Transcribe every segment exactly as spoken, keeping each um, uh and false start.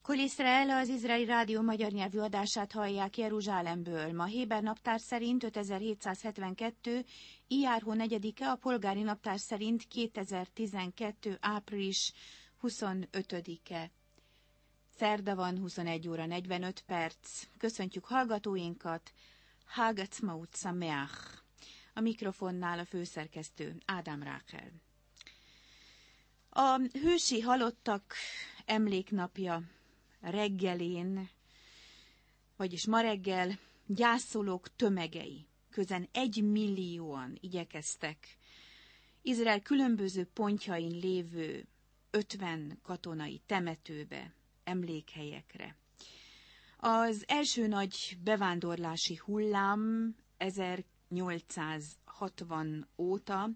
Kol Iszrael, az izraeli rádió magyar nyelvű adását hallják Jeruzsálemből. Ma héber naptár szerint ötezer-hétszázhetvenkettő, ijár hó negyedike, a polgári naptár szerint kétezer-tizenkettő. április huszonötödike. Szerda van, huszonegy óra negyvenöt perc. Köszöntjük hallgatóinkat. Hag Atzmaut Sameach. A mikrofonnál a főszerkesztő Ádám Rákel. A hősi halottak emléknapja reggelén, vagyis ma reggel gyászolók tömegei, közel egy millióan igyekeztek Izrael különböző pontjain lévő ötven katonai temetőbe, emlékhelyekre. Az első nagy bevándorlási hullám ezernyolcszázhatvan óta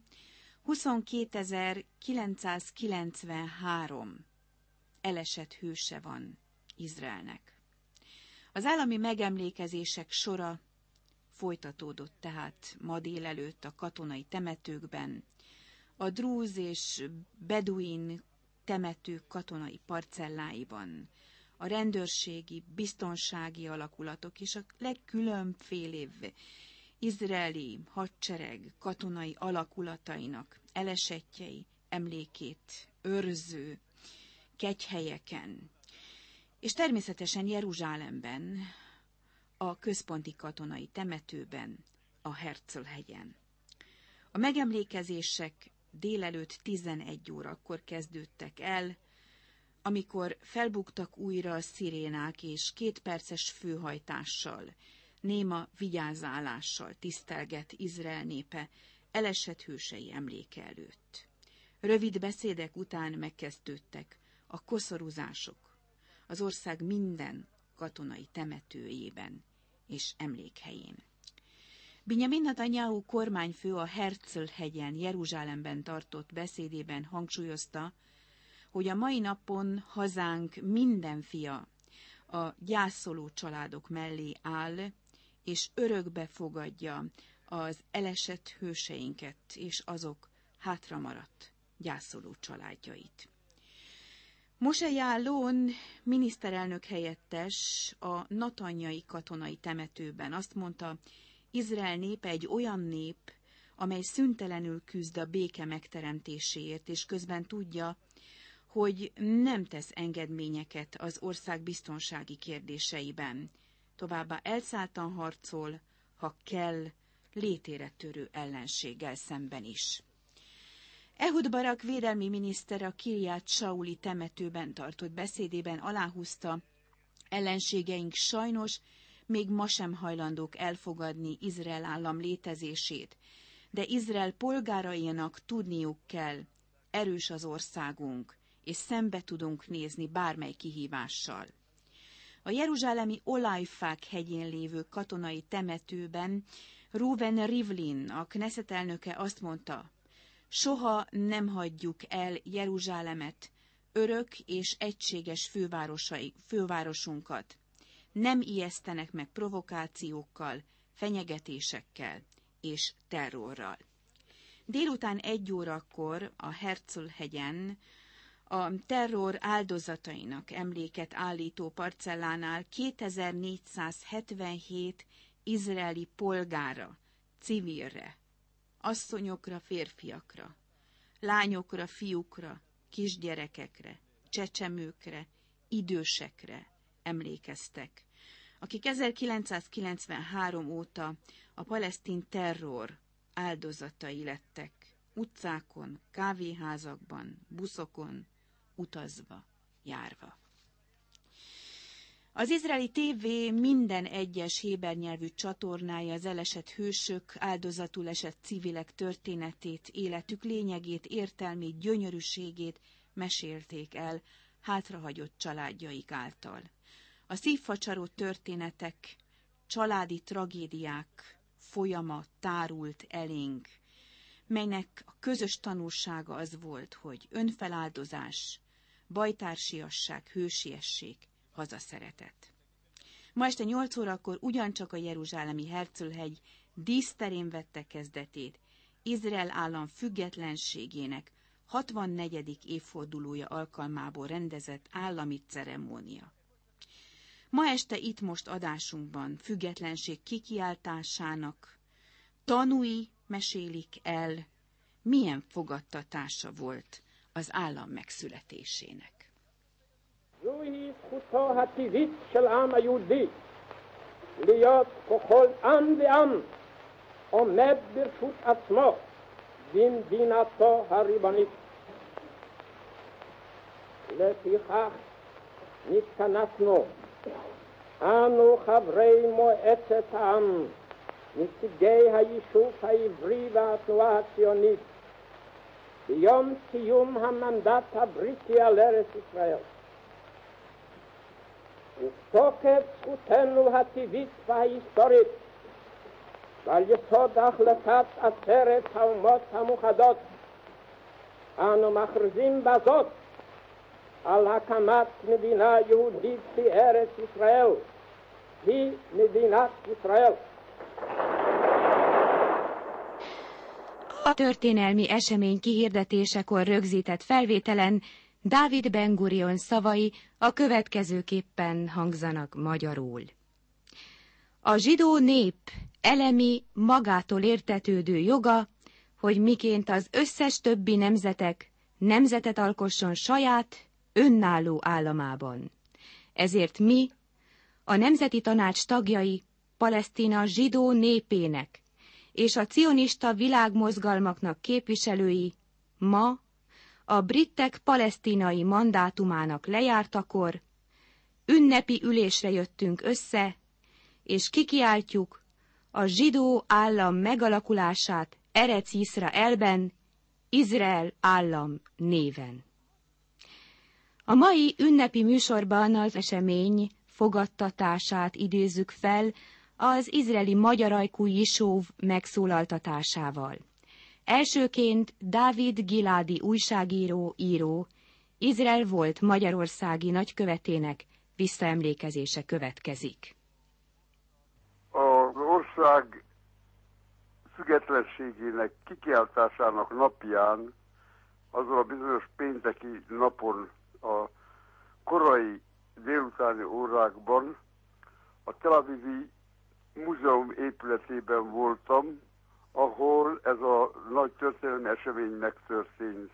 huszonkétezer-kilencszázkilencvenhárom elesett hőse van Izraelnek. Az állami megemlékezések sora folytatódott tehát ma délelőtt a katonai temetőkben, a drúz és beduin temetők katonai parcelláiban, a rendőrségi, biztonsági alakulatok és a legkülönfélébb izraeli hadsereg katonai alakulatainak elesettjei emlékét őrző kegyhelyeken, és természetesen Jeruzsálemben, a központi katonai temetőben, a Herzl-hegyen. A megemlékezések délelőtt tizenegy órakor kezdődtek el, amikor felbuktak újra a szirénák, és két perces főhajtással, néma vigyázálással tisztelgett Izrael népe elesett hősei emléke előtt. Rövid beszédek után megkezdődtek a koszorúzások az ország minden katonai temetőjében és emlékhelyén. Binyamin Netanyahu kormányfő a Herzl-hegyen, Jeruzsálemben tartott beszédében hangsúlyozta, hogy a mai napon hazánk minden fia a gyászoló családok mellé áll, és örökbe fogadja az elesett hőseinket és azok hátramaradt gyászoló családjait. Moshe Ya'alon miniszterelnök helyettes a natanyai katonai temetőben azt mondta, Izrael népe egy olyan nép, amely szüntelenül küzd a béke megteremtéséért, és közben tudja, hogy nem tesz engedményeket az ország biztonsági kérdéseiben. Továbbá elszálltan harcol, ha kell, létére törő ellenséggel szemben is. Ehud Barak védelmi miniszter a Kirját Sauli temetőben tartott beszédében aláhúzta, ellenségeink sajnos még ma sem hajlandók elfogadni Izrael állam létezését, de Izrael polgárainak tudniuk kell, erős az országunk, és szembe tudunk nézni bármely kihívással. A jeruzsálemi Olajfák hegyén lévő katonai temetőben Reuven Rivlin, a Knesset elnöke azt mondta, soha nem hagyjuk el Jeruzsálemet, örök és egységes fővárosunkat. Nem ijesztenek meg provokációkkal, fenyegetésekkel és terrorral. Délután egy órakor a Herzl-hegyen a terror áldozatainak emléket állító parcellánál kétezer-négyszázhetvenhét izraeli polgára, civilre, asszonyokra, férfiakra, lányokra, fiúkra, kisgyerekekre, csecsemőkre, idősekre emlékeztek, akik ezerkilencszázkilencvenhárom óta a palesztin terror áldozatai lettek, utcákon, kávéházakban, buszokon, utazva, járva. Az izraeli tévé minden egyes héber nyelvű csatornája az elesett hősök, áldozatul esett civilek történetét, életük lényegét, értelmét, gyönyörűségét mesélték el hátrahagyott családjaik által. A szívfacsaró történetek, családi tragédiák folyama tárult elénk, melynek a közös tanulsága az volt, hogy önfeláldozás, bajtársiasság, hősiesség, hazaszeretet. Ma este nyolc órakor ugyancsak a jeruzsálemi Herzl-hegy díszterén vette kezdetét Izrael állam függetlenségének hatvannegyedik évfordulója alkalmából rendezett állami ceremónia. Ma este itt most adásunkban függetlenség kikiáltásának tanúi mesélik el, milyen fogadtatása volt az állam megszületésének. זוהי זכותו הטבעית של העם היהודי להיות ככל עם ועם עומד ברשות עצמו במדינתו הריבונית. לפיכך נתכנסנו אנו חברי מועצת העם, נציגי היישוב העברי והתנועה הציונית, ביום סיום המנדט הבריטי על ארץ ישראל. ותוקף זכותנו הטבעית וההיסטורית ועל יסוד החלטת עצרת האומות המאוחדות אנו מכריזים בזאת על הקמת מדינה יהודית בארץ ישראל, היא מדינת ישראל. A történelmi esemény kihirdetésekor rögzített felvételen Dávid Ben-Gurion szavai a következőképpen hangzanak magyarul. A zsidó nép elemi, magától értetődő joga, hogy miként az összes többi nemzetek nemzetet alkosson saját, önálló államában. Ezért mi, a Nemzeti Tanács tagjai, Palesztina zsidó népének és a cionista világmozgalmaknak képviselői ma, a britek palesztinai mandátumának lejártakor ünnepi ülésre jöttünk össze, és kikiáltjuk a zsidó állam megalakulását Erec Iszraelben, Izrael állam néven. A mai ünnepi műsorban az esemény fogadtatását idézzük fel az izraeli magyar ajkú Jisóv megszólaltatásával. Elsőként Dávid Giládi újságíró, író, Izrael volt magyarországi nagykövetének visszaemlékezése következik. Az ország függetlenségének kikiáltásának napján, azon a bizonyos pénteki napon a korai délutáni órákban a Tel Avivi múzeum épületében voltam, ahol ez a nagy történelmi esemény megtörtént.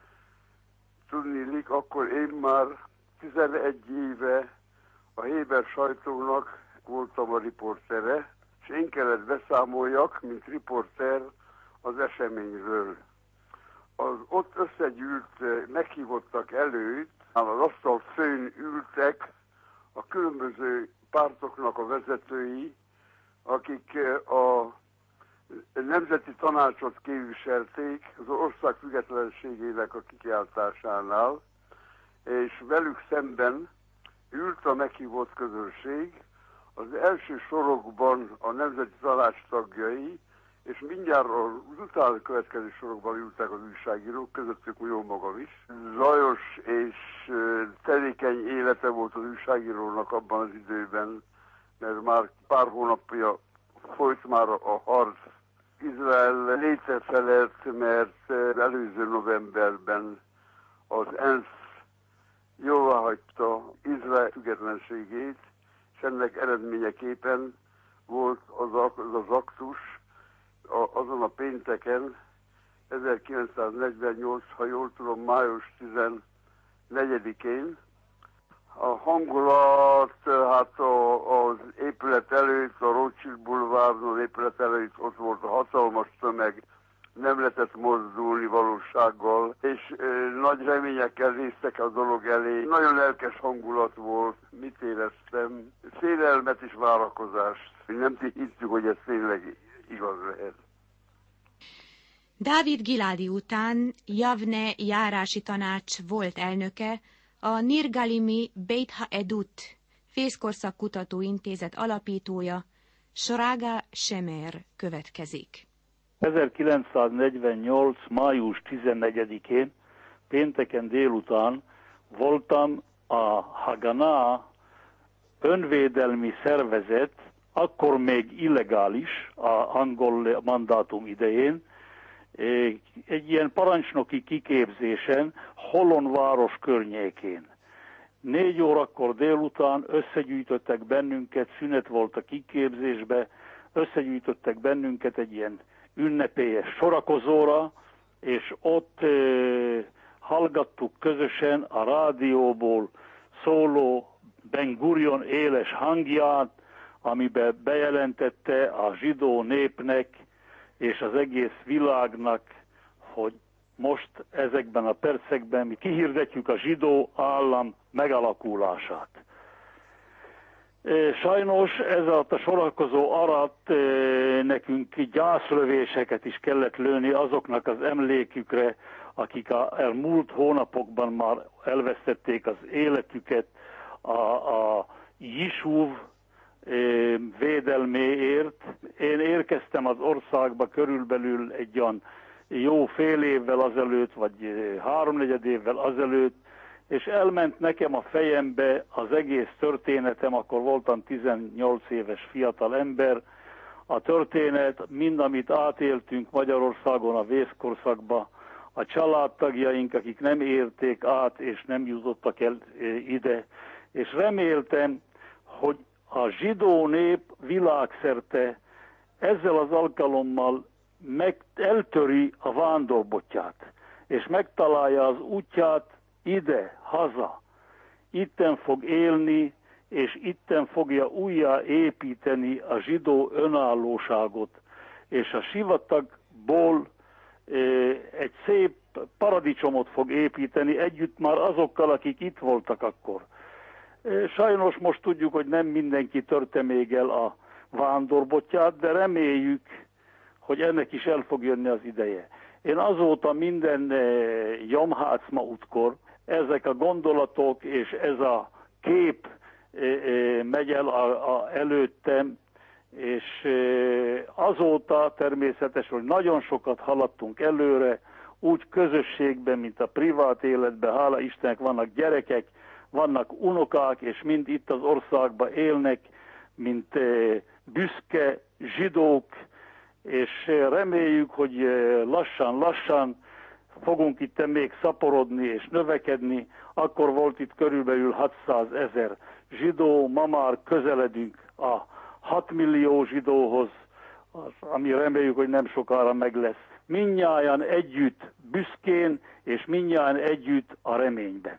Tudniillik, akkor én már tizenegy éve a Héber sajtónak voltam a riportere, és én kellett beszámoljak, mint riporter az eseményről. Az ott összegyűlt, meghívottak előtt, az asztal főn ültek a különböző pártoknak a vezetői, akik a Nemzeti Tanácsot képviselték az ország függetlenségének a kikiáltásánál, és velük szemben ült a meghívott közönség, az első sorokban a Nemzeti Tanács tagjai, és mindjárt az utána következő sorokban ültek az újságírók, közöttük jó magam is. Zajos és tevékeny élete volt az újságírónak abban az időben, mert már pár hónapja folyt már a harc. Izrael létre felett, mert előző novemberben az ENSZ jóváhagyta Izrael függetlenségét, és ennek eredményeképpen volt az, az aktus azon a pénteken, ezerkilencszáznegyvennyolc, ha jól tudom, május tizennegyedikén. A hangulat, hát a, az épület előtt, a Rothschild bulváron, az épület előtt ott volt a hatalmas tömeg, nem lehetett mozdulni valósággal, és e, nagy reményekkel néztek a dolog elé. Nagyon lelkes hangulat volt, mit éreztem, félelmet és várakozást. Nem hittük, hogy ez tényleg igaz lehet. Dávid Giládi után Javne járási tanács volt elnöke, a Nir Galimi Beit HaEdut Fészkorszakkutató Intézet alapítója, Shraga Shemer következik. ezerkilencszáznegyvennyolc. május tizennegyedikén, pénteken délután voltam a Haganah önvédelmi szervezet, akkor még illegális a angol mandátum idején, egy ilyen parancsnoki kiképzésen Holon város környékén. Négy órakor délután összegyűjtöttek bennünket, szünet volt a kiképzésbe, összegyűjtöttek bennünket egy ilyen ünnepélyes sorakozóra, és ott e, hallgattuk közösen a rádióból szóló Ben Gurion éles hangját, amiben bejelentette a zsidó népnek és az egész világnak, hogy most ezekben a percekben mi kihirdetjük a zsidó állam megalakulását. Sajnos ez a sorakozó alatt nekünk gyászlövéseket is kellett lőni azoknak az emlékükre, akik a elmúlt hónapokban már elvesztették az életüket a, a Jishuv védelméért. Én érkeztem az országba körülbelül egy olyan jó fél évvel azelőtt, vagy háromnegyed évvel azelőtt, és elment nekem a fejembe az egész történetem, akkor voltam tizennyolc éves fiatal ember. A történet, mind amit átéltünk Magyarországon a vészkorszakba, a családtagjaink, akik nem érték át és nem jutottak el ide, és reméltem, hogy a zsidó nép világszerte ezzel az alkalommal meg eltöri a vándorbottját, és megtalálja az útját ide, haza. Itten fog élni, és itten fogja újjá építeni a zsidó önállóságot, és a sivatagból e, egy szép paradicsomot fog építeni együtt már azokkal, akik itt voltak akkor. E, sajnos most tudjuk, hogy nem mindenki törte még el a vándorbottját, de reméljük, hogy ennek is el fog jönni az ideje. Én azóta minden e, Yom Ha'atzmautkor ezek a gondolatok és ez a kép e, e, megy el a, a előttem, és e, azóta természetesen, hogy nagyon sokat haladtunk előre, úgy közösségben, mint a privát életben, hála Istennek vannak gyerekek, vannak unokák, és mind itt az országban élnek, mint e, büszke zsidók, és reméljük, hogy lassan-lassan fogunk itt még szaporodni és növekedni. Akkor volt itt körülbelül hatszázezer zsidó, ma már közeledünk a hat millió zsidóhoz, ami reméljük, hogy nem sokára meg lesz. Mindnyájan együtt büszkén, és mindnyájan együtt a reményben.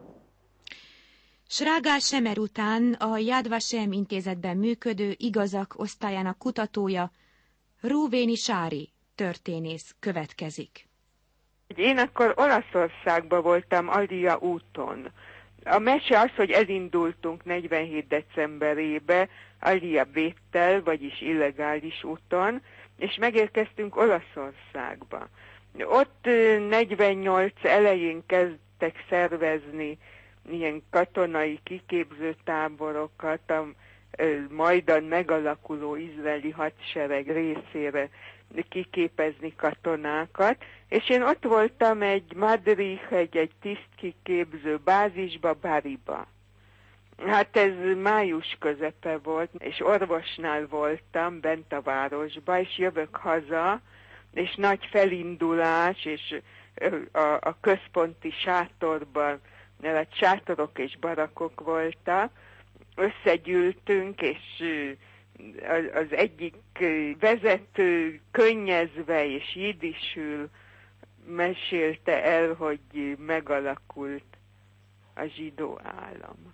Srágá Semer után a Yad Vashem intézetben működő igazak osztályának kutatója, Rúvéni Sári történész következik. Én akkor Olaszországban voltam Alia úton. A mese az, hogy elindultunk negyvenhét decemberébe Alia Béttel, vagyis illegális úton, és megérkeztünk Olaszországba. Ott negyvennyolc elején kezdtek szervezni ilyen katonai kiképzőtáborokat, a majdan megalakuló izraeli hadsereg részére kiképezni katonákat, és én ott voltam egy madrich, egy, egy tisztkiképző bázisba, Bariba. Hát ez május közepe volt, és orvosnál voltam bent a városba, és jövök haza, és nagy felindulás, és a, a központi sátorban, mert sátorok és barakok voltak, összegyűltünk, és az egyik vezető könnyezve és jiddisül mesélte el, hogy megalakult a zsidó állam.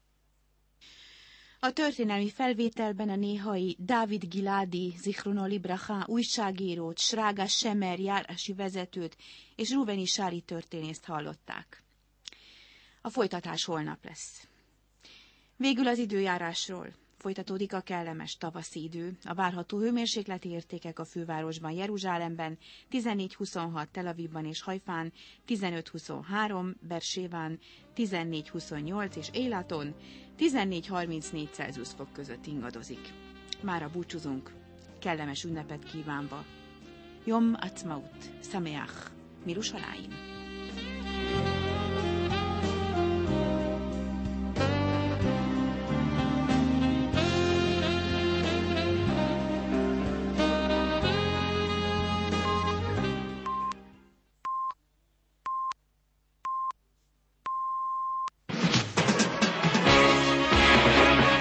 A történelmi felvételben a néhai Dávid Giládi, Zichrono Libracha újságírót, Srágá Semer járási vezetőt és Rúvéni Sári történészt hallották. A folytatás holnap lesz. Végül az időjárásról. Folytatódik a kellemes tavaszi idő. A várható hőmérsékleti értékek a fővárosban, Jeruzsálemben tizennégy huszonhat, Tel Avivban és Hajfán tizenöt huszonhárom, Bersébán tizennégy huszonnyolc és Élaton tizennégy harmincnégy Celsius fok között ingadozik. Mára búcsúzunk, kellemes ünnepet kívánva. Yom Ha'atzmaut, Sameach, Mirushalayim.